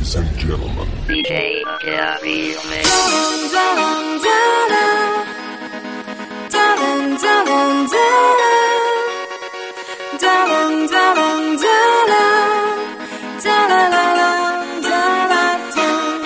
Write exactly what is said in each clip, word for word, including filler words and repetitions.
Ladies and gentlemen, D J Gary Mix. Darling, darling, darling, darling, darling, darling, darling, darling, darling.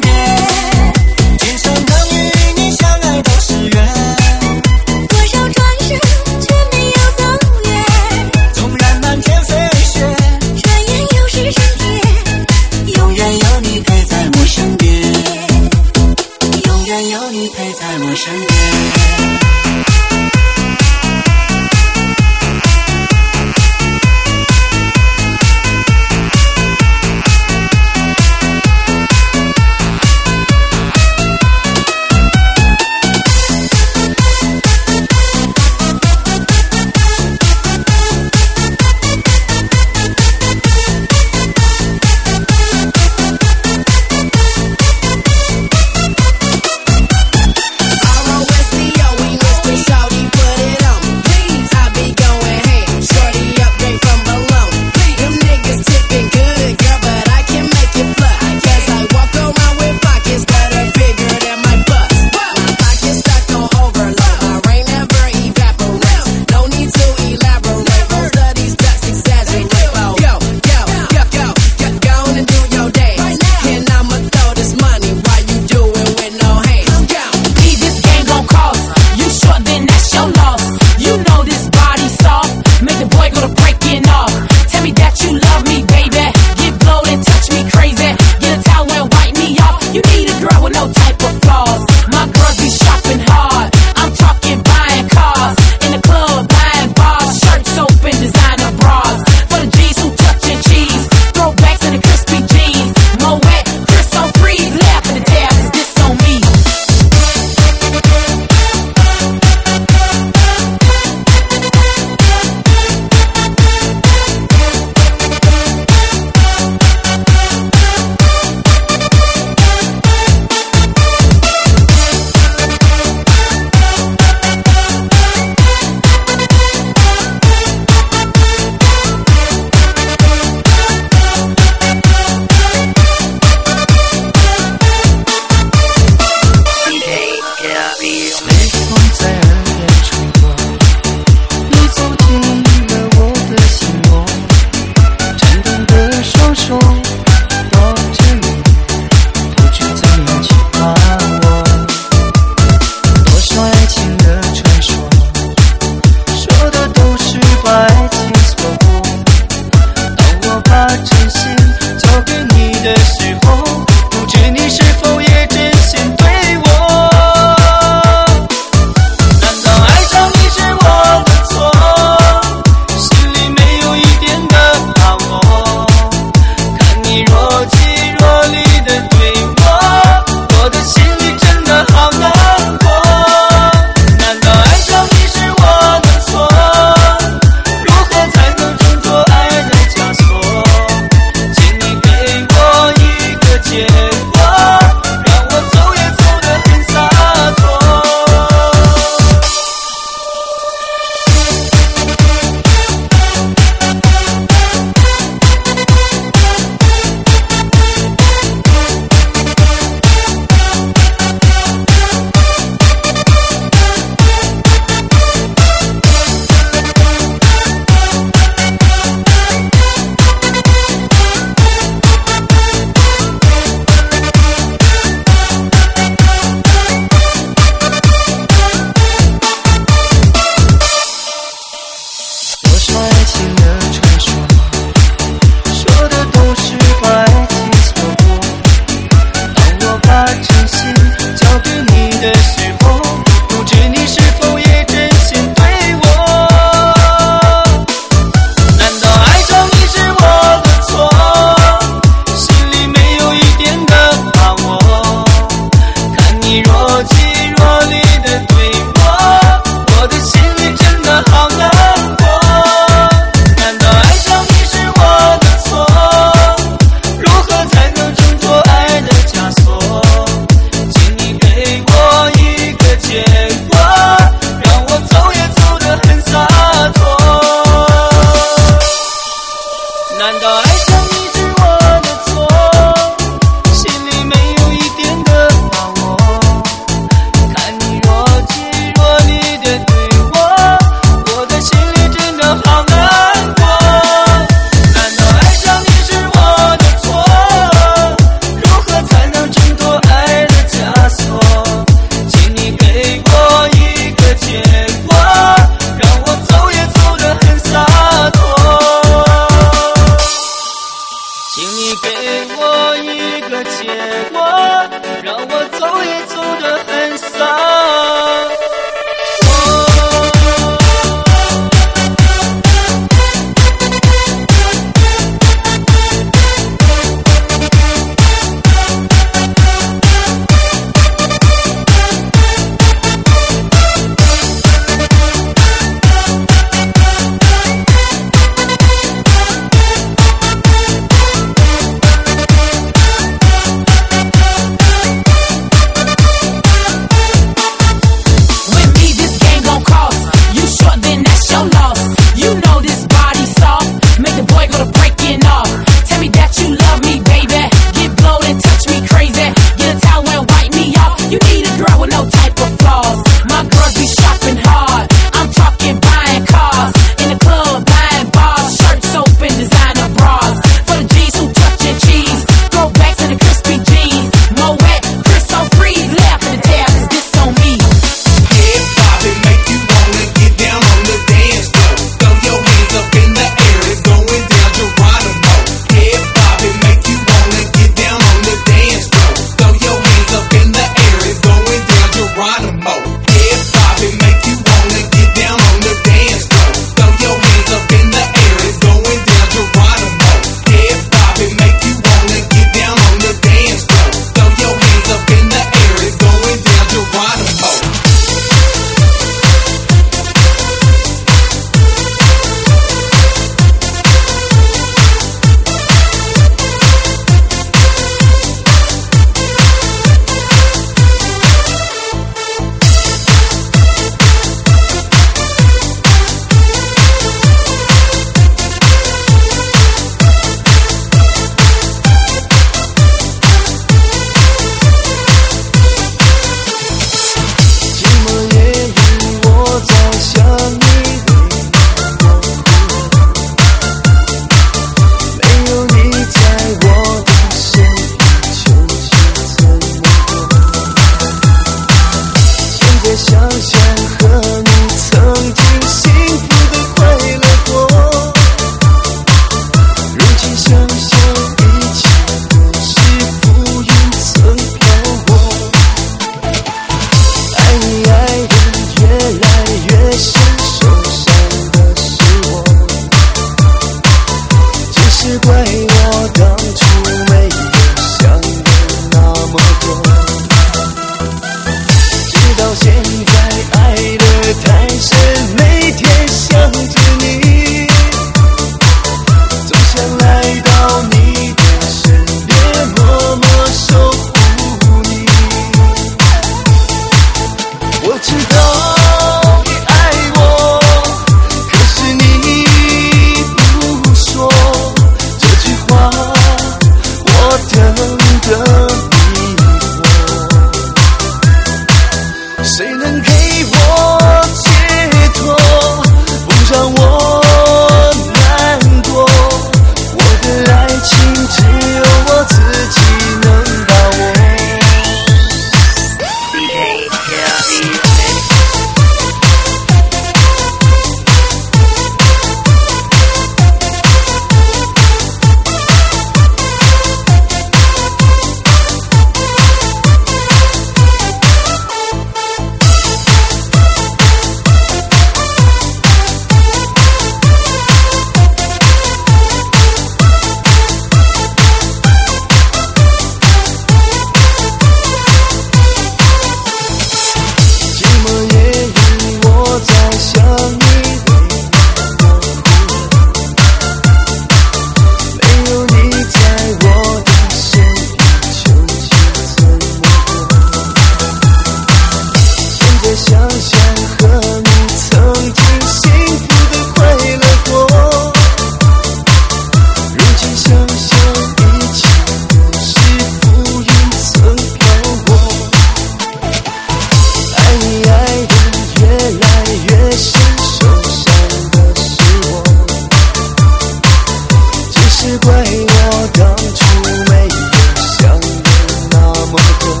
是怪我当初没有想的那么多，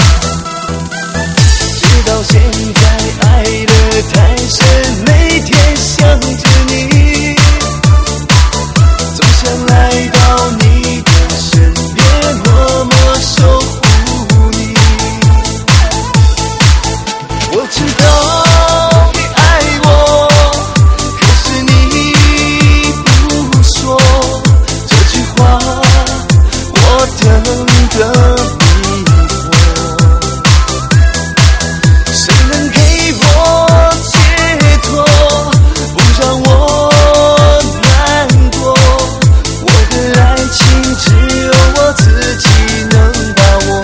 直到现在爱得太深，每天想着你，总想来到你的身边，默默守护你。我知道你爱我，可是你不说这句话，我等得迷惑。谁能给我解脱，不让我难过？我的爱情只有我自己能把握。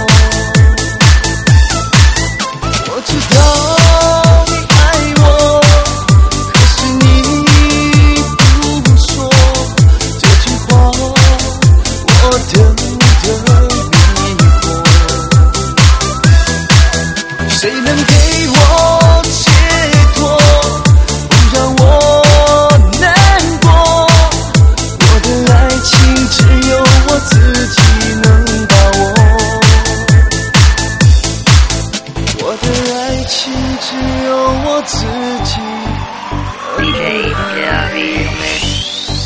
我知道你爱我，可是你不说这句话，我等得迷惑。谁能给我解脱，不让我难过？我的爱情只有我自己能把握。我的爱情只有我自己能 D J Gabby Mix。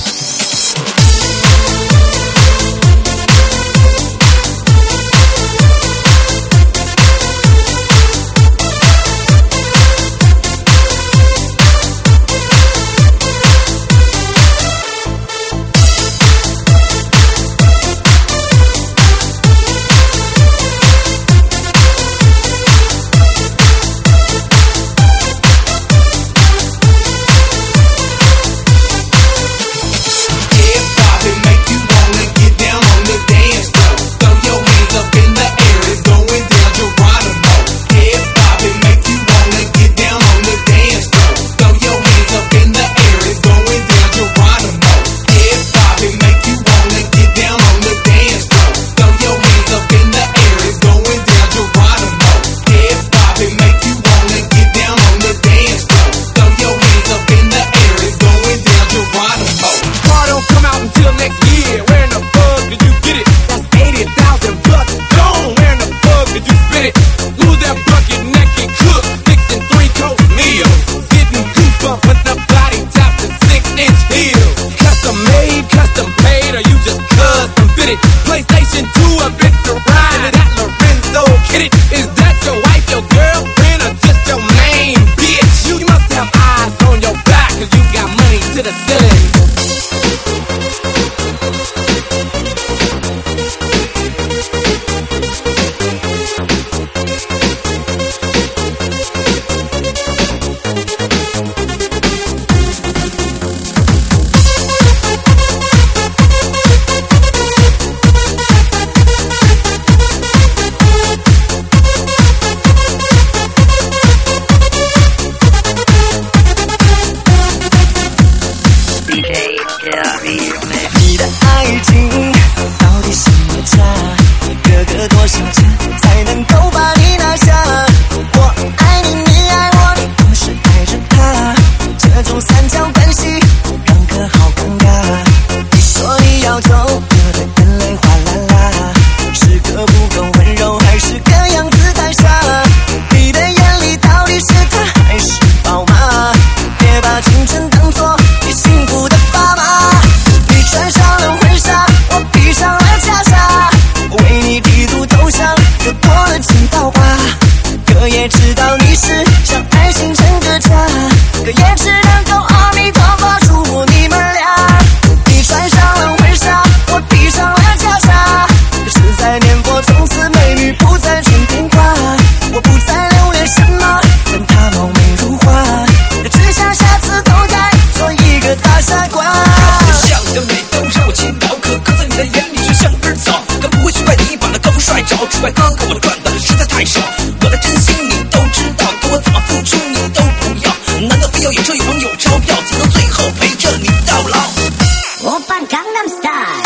你的爱情到底什么价？哥哥多少钱才能够把你拿下？我爱你，你爱我，你同时爱着他，这种三角关系让哥好尴尬。你说你要走，哥的眼泪哗啦啦，是哥不够温柔，还是哥样子太傻？你的眼里到底是他还是宝马？别把青春当作你幸福的爸妈。你穿上了婚纱，我披上了袈裟，为你剃度头上又多了几道疤。哥也知道你是想爱情成个家，哥也只能够阿弥陀佛祝福你们俩。你穿上了婚纱，我披上了袈裟，可是在年过从此美女不再春天花，我不再留恋什么跟她貌美如花，只想下次都该做一个大傻瓜。 像个美都让我倾倒，可刻在你的眼里却像根草。哥不会去怪你把那高富帅找，只怪哥哥我赚的实在太少。我的真心你都知道，可我怎么付出你都不要。难道非要有车有房有钞票，才能最后陪着你到老？ 我扮江南 style。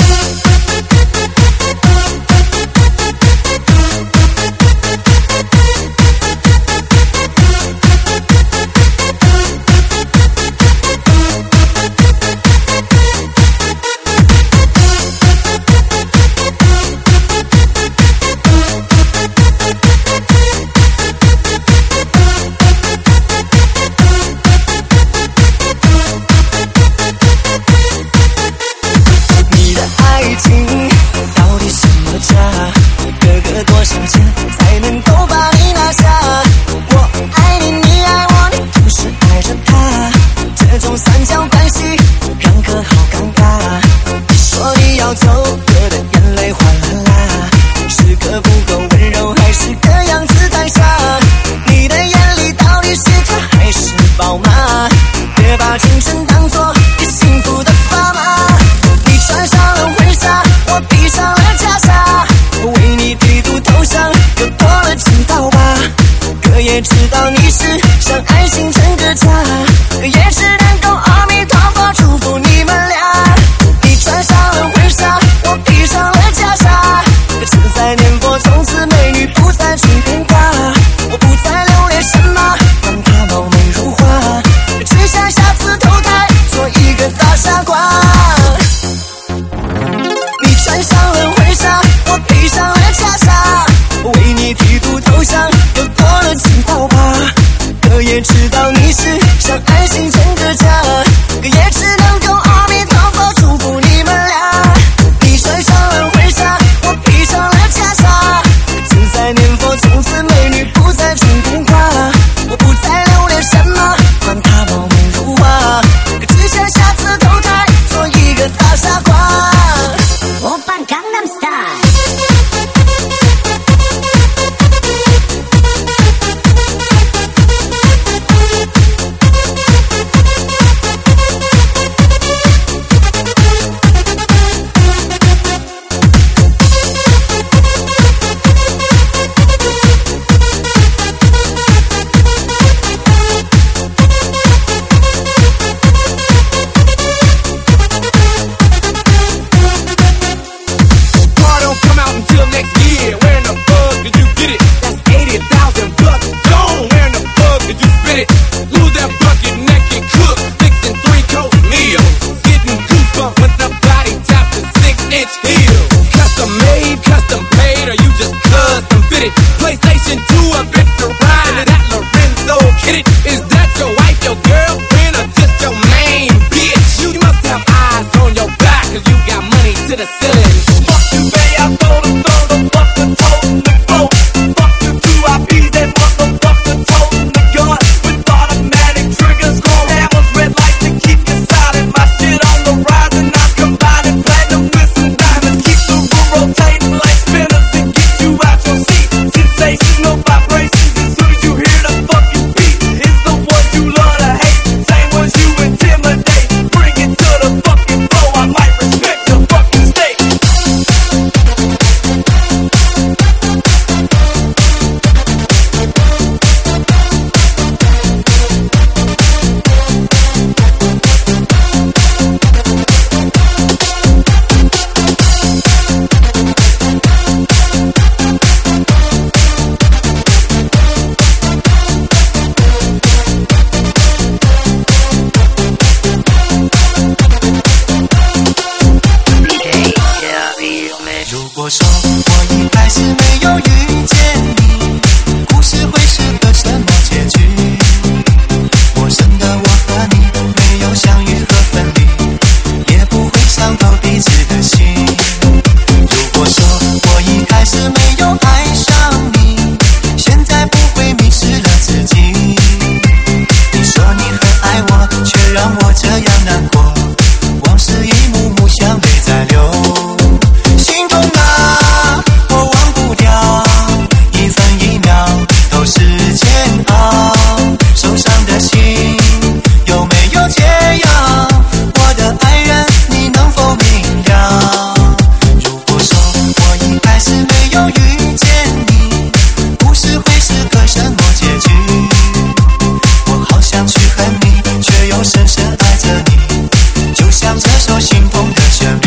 首心痛的旋律。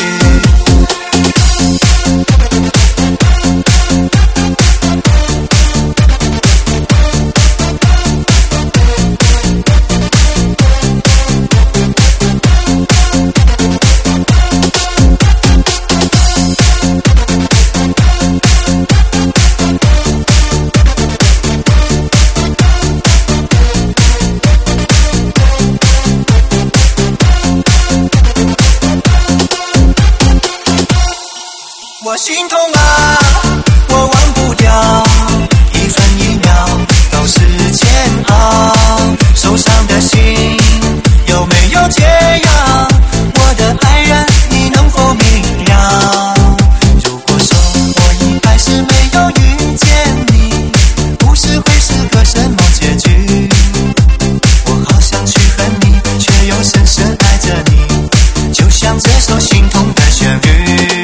我心痛啊，我忘不掉，一分一秒都是煎熬。受伤的心有没有解药？我的爱人，你能否明了？如果说我一开始没有遇见你，故事会是个什么结局？我好想去恨你，却又深深爱着你，就像这首心痛的旋律。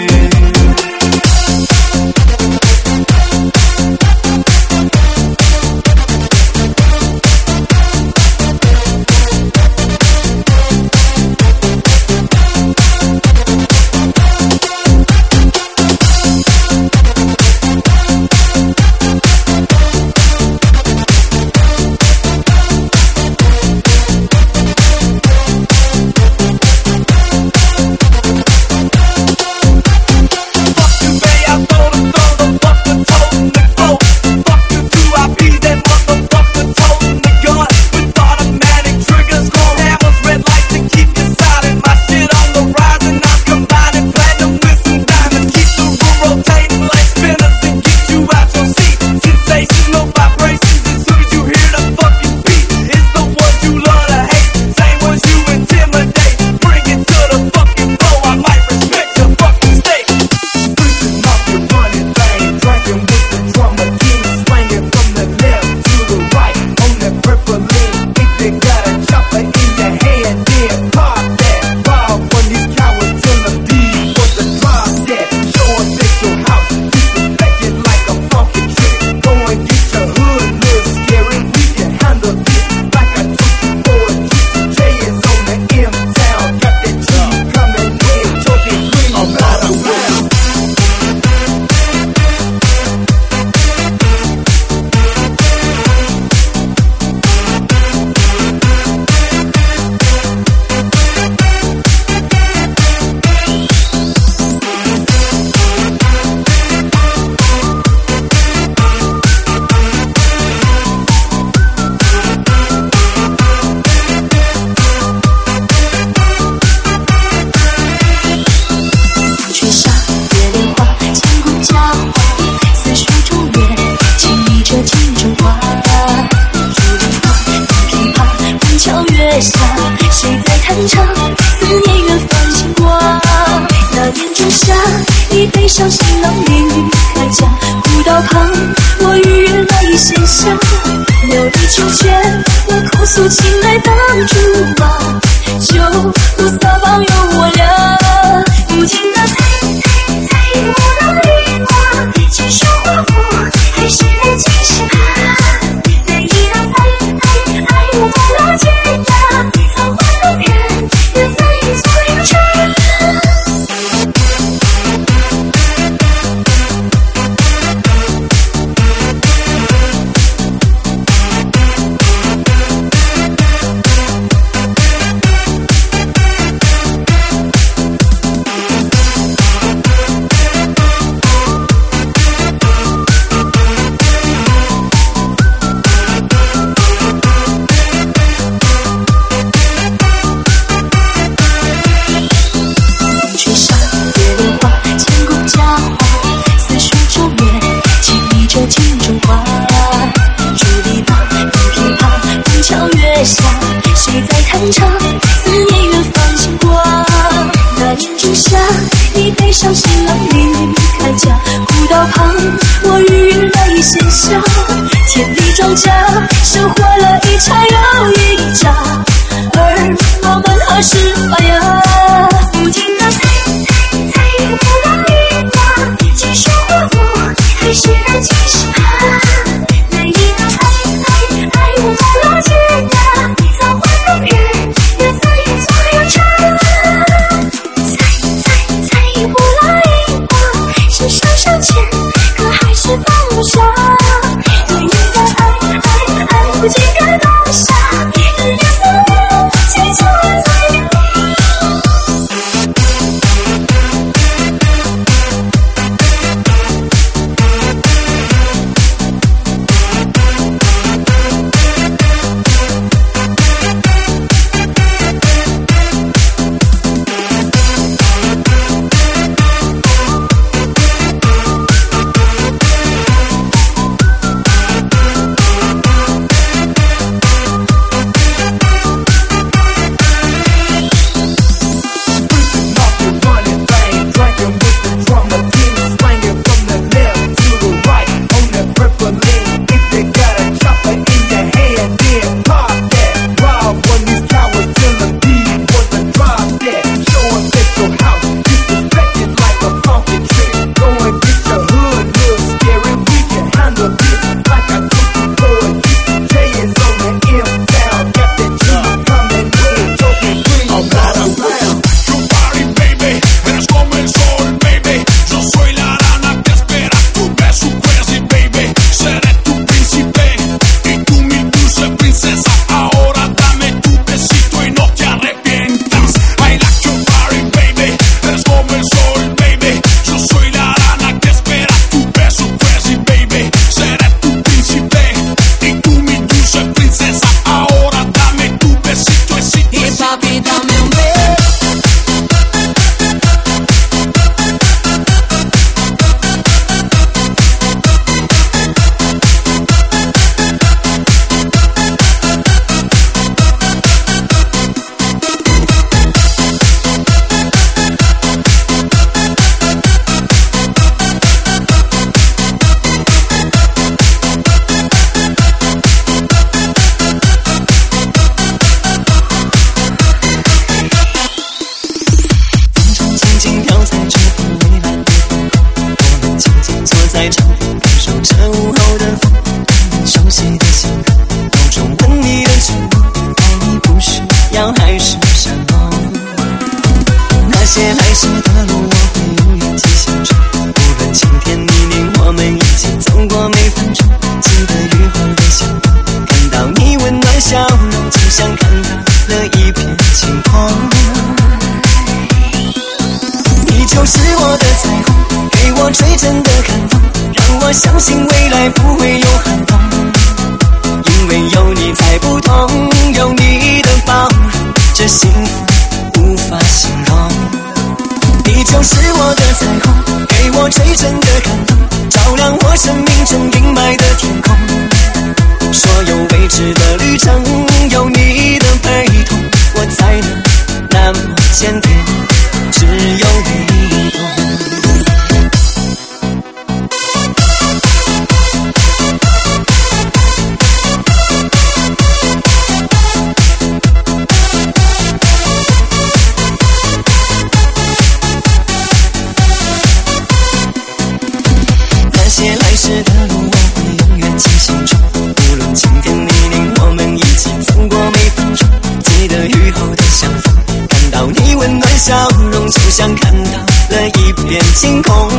伤心郎离开家，古道旁我预约了一线下，留你成全，我哭诉情爱当主啊，就不撒网有我俩，不停的猜猜猜我的绿花，继续花火还是人间是怕，难以让爱爱爱无法解压，造化弄人缘分与所有差。谁在弹唱思念远方牵挂，那年仲夏你背上行囊离开家，古道旁我预约了一线下，田里庄稼收获了一茬又一茬，而我们何时发芽，不停地猜猜猜不到一花，继续花火还是人间是怕，难以让爱爱爱无法了解呀，造化弄人缘分与所有差。 在场，感受着午后的风，你熟悉的笑容，有种吻你的承诺，爱你不是要还是闪躲。那些来时的路我会永远记心中，无论晴天泥泞，我们一起走过每分钟。记得雨后的笑容，看到你温暖笑容，就像看到了一片晴空。你就是我的彩虹，给我最真的感动，让我相信未来不会有寒冬。因为有你才不同，有你的包容，这幸福无法形容。你就是我的彩虹，给我最真的感动，照亮我生命中阴霾的天空。所有未知的旅程，有你的陪同，我才能那么坚定，只有你懂。那些来时的路我会永远记心中，无论晴天泥泞，我们一起走过每分钟。记得雨后的相逢，看到你温暖笑容，就像看到了一片晴空。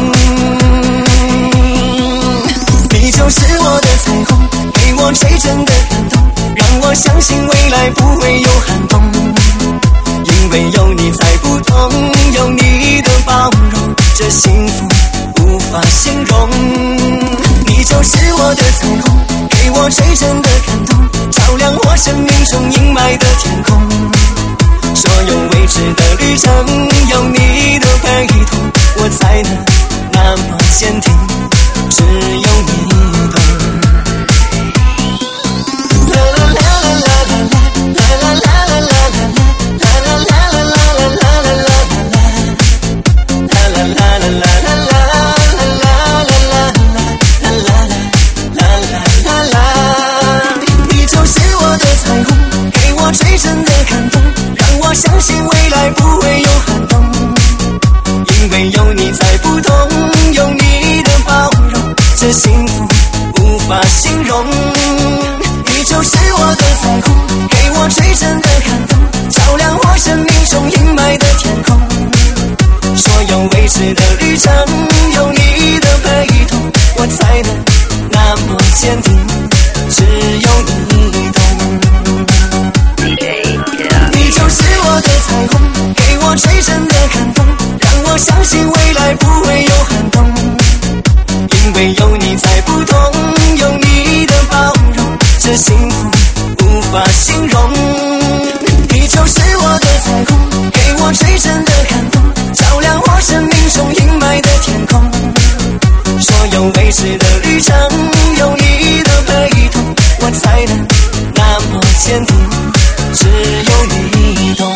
你就是我的彩虹，给我最真的感动，让我相信未来不会有寒冬。因为有你才不同，有你的包容，这幸福无法形容。你就是我的彩虹，给我最真的感动，照亮我生命中阴霾的天空。所有未知的旅程，有你的陪同，我才能那么坚定，只有你懂。啦啦啦啦啦啦啦啦啦啦啦啦啦啦啦啦啦啦啦。最真的感动，让我相信未来不会有寒冬。因为有你才不同，有你的包容，这幸福无法形容。你就是我的彩虹，给我最真的感动，照亮我生命中阴霾的天空。所有未知的旅程，有你的陪同，我才能那么坚定，只有你懂。你就是我的彩虹，给我最真的感动，让我相信未来不会有寒冬。因为有你才不同，有你的包容，这幸福无法形容。你就是我的彩虹，给我最真的感动，照亮我生命中阴霾的天空。所有未知的旅程，有你的陪同，我才能那么坚定，只有你懂。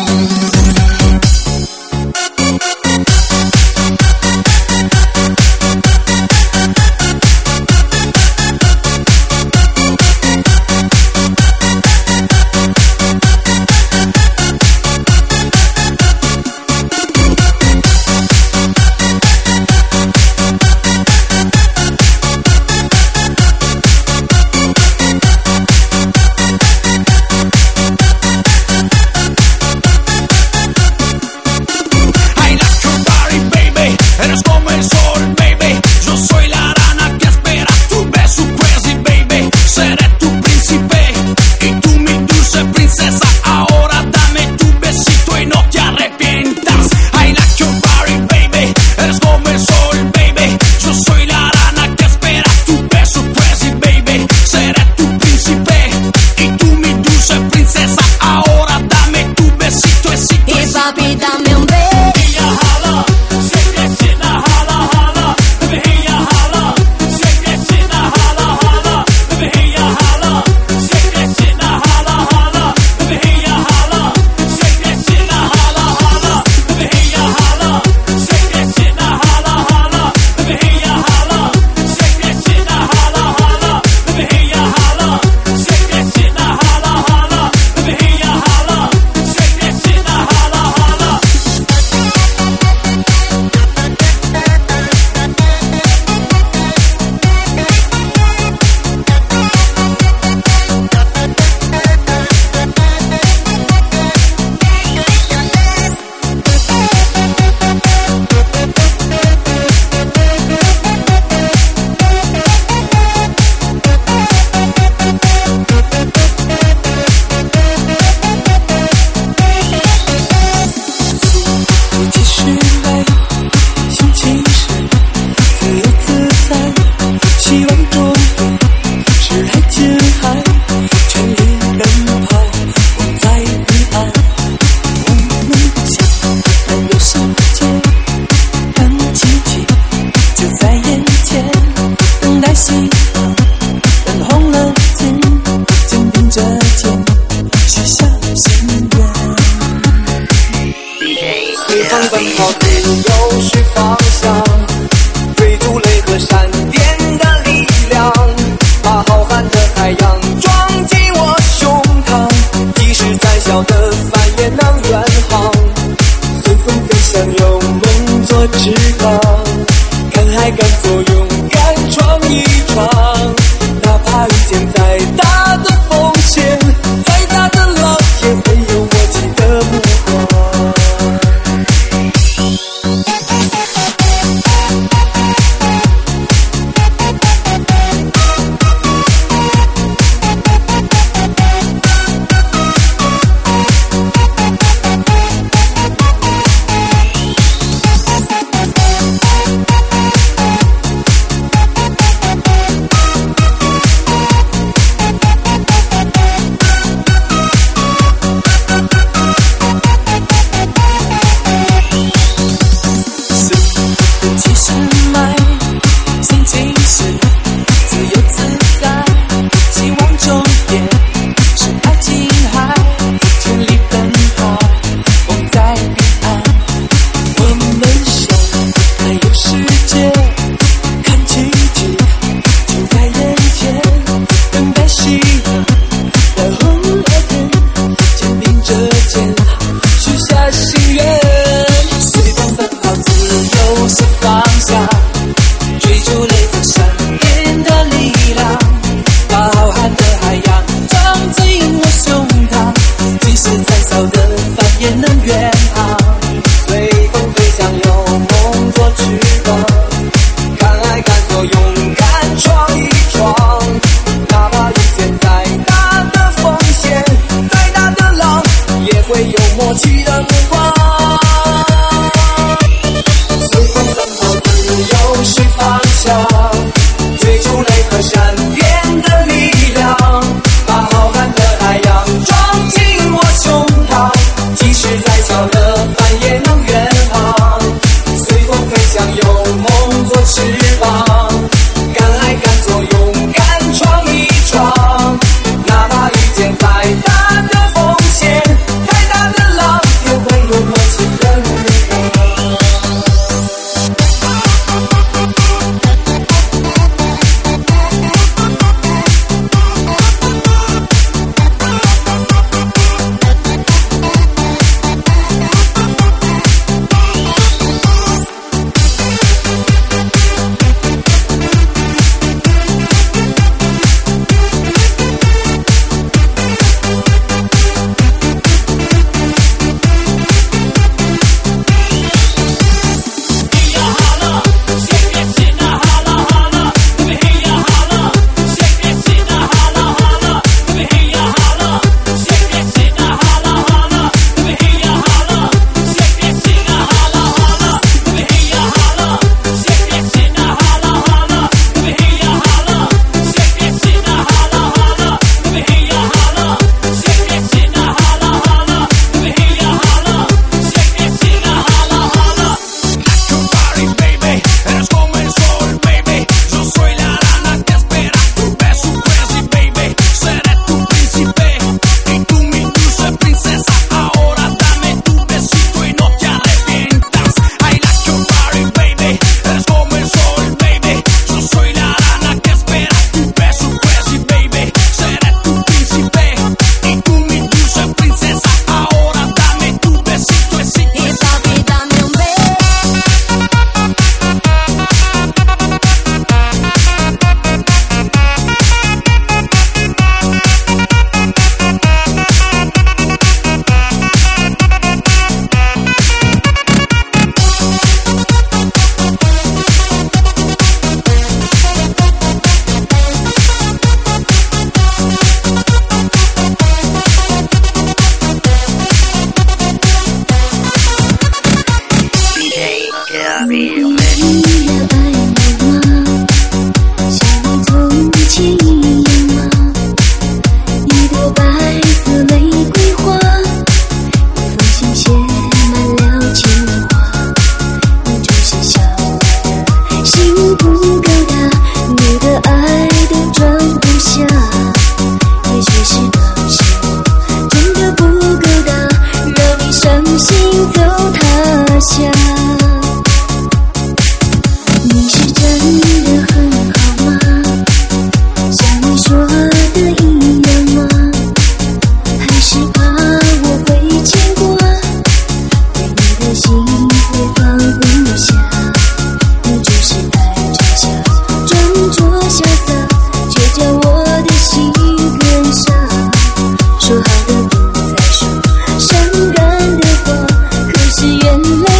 到黑又是方向，追逐雷和闪电的力量，把浩瀚的海洋装进我胸膛，即使再小的帆也能远航，随风飞翔有梦做翅膀，敢爱敢做勇敢闯一闯，哪怕遇见再大的风险，再大的浪也会有默契的目光。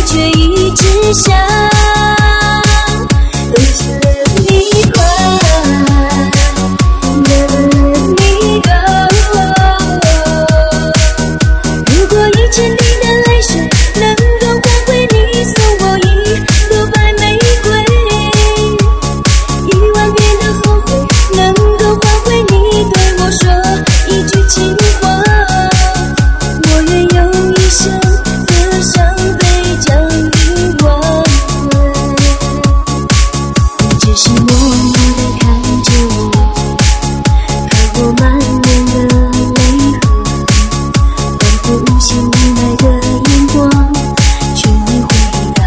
却一直想留着你快，Let me go。如果一千滴的泪水能够换回你送我一朵白玫瑰，一万遍的后悔能够换回你对我说一句情话，我愿用一生的伤悲将你挽回。你只是默默地看着我，看过满脸的泪痕，仿佛无心无奈的眼光，却没回答。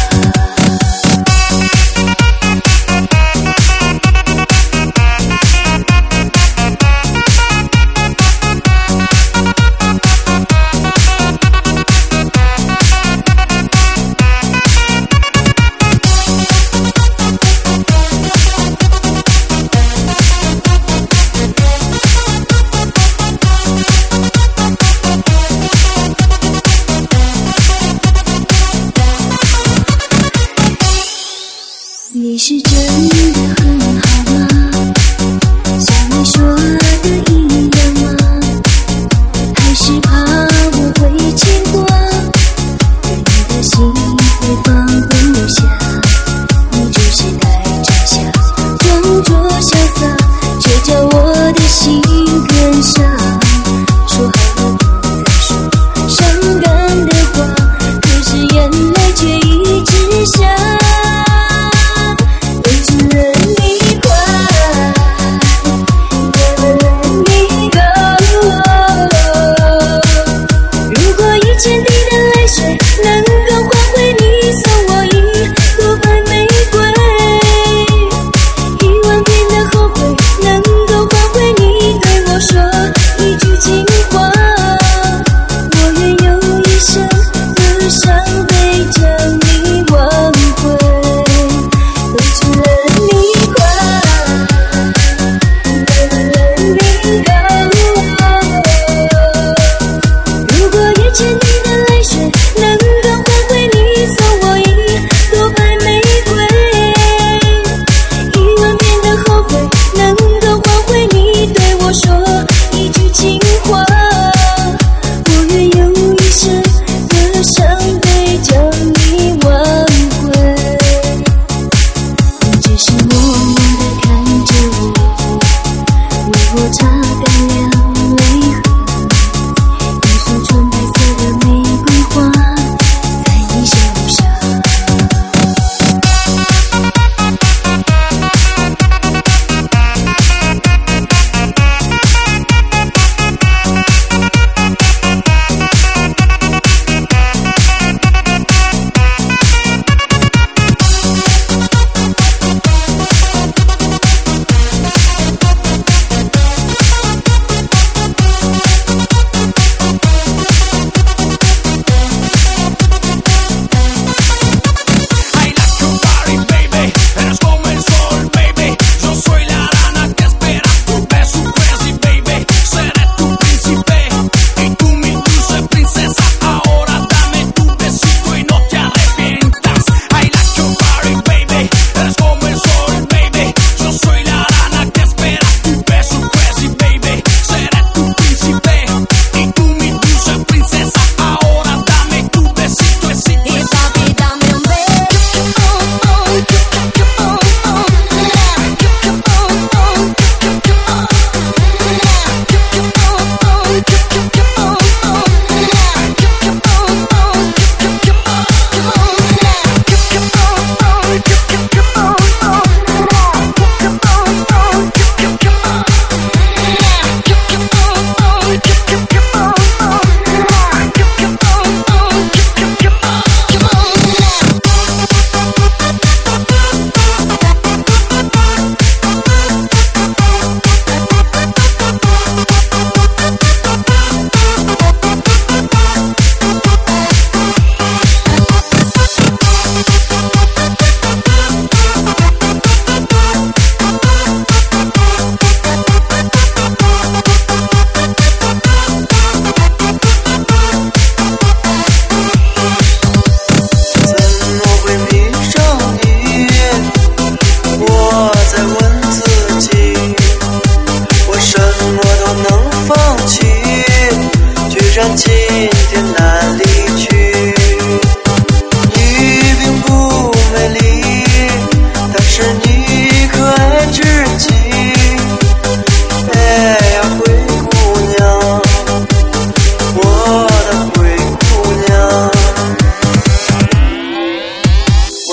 你是真的很好吗？像你说的一样吗？还是怕我会牵挂，对你的心会放不下。你就是太真相，装作潇洒，却叫我的心更伤。说好了不再说伤感的话，可是眼泪却一直下。千滴的泪水能够换回你送我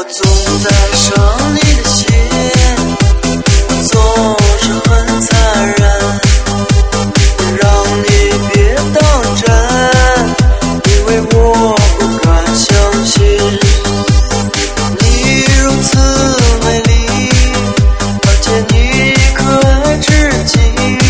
总在伤你的心，我总是很残忍，让你别当真，因为我不敢相信你如此美丽，而且你可爱至极。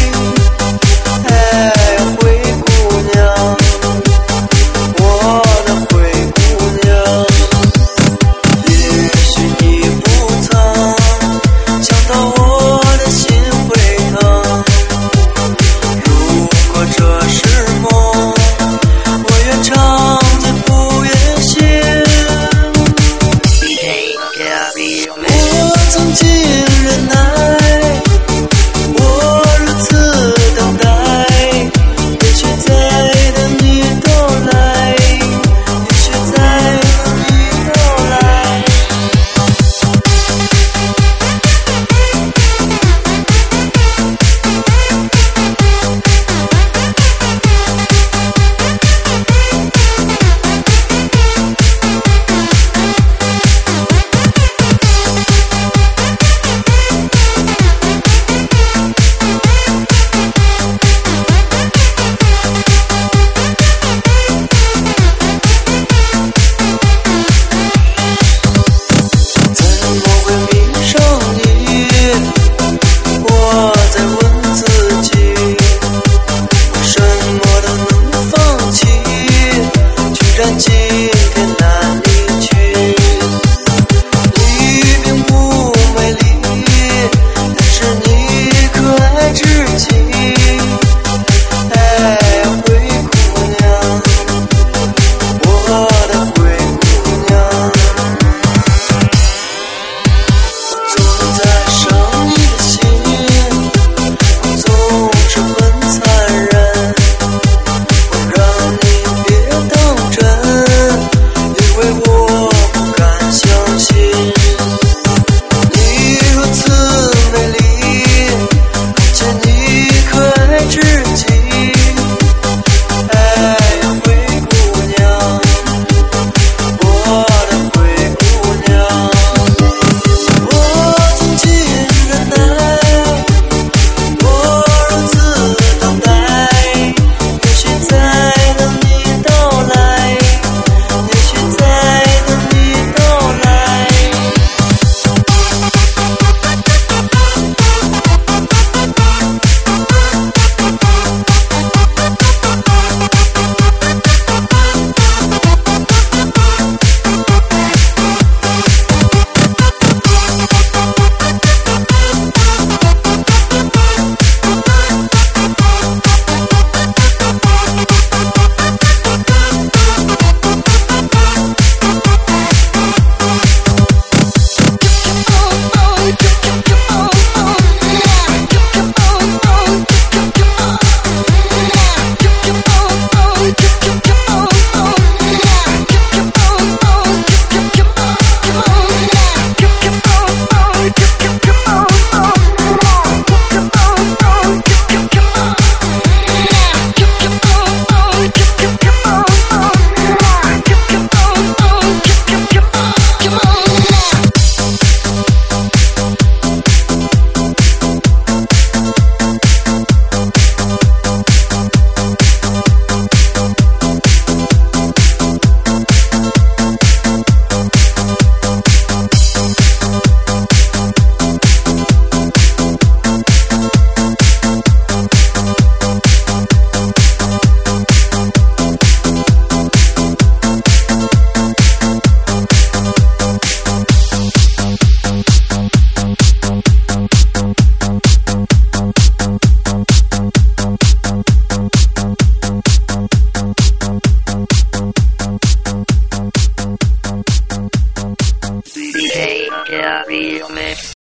哎，灰姑娘，我的灰姑娘，也许你不曾想到我的心会疼。如果这是梦，我愿长醉不愿醒。我曾经忍耐，我如此等待，也许在等你到来，也许在等你到来。怎么会迷上你？我在问自己，我什么都能放弃，居然今天难离去。你并不美丽，但是你可爱至极。哎，灰姑娘，我的灰姑娘，总在伤你的心，我总是很残忍，我让你别当真，因为我不敢相信你如此美丽，而且你可爱至极。哎，灰姑娘，我的灰姑娘，我曾经忍耐，我如此等待，也许在等你到来，也许在等你到来。 D J Gary Mix.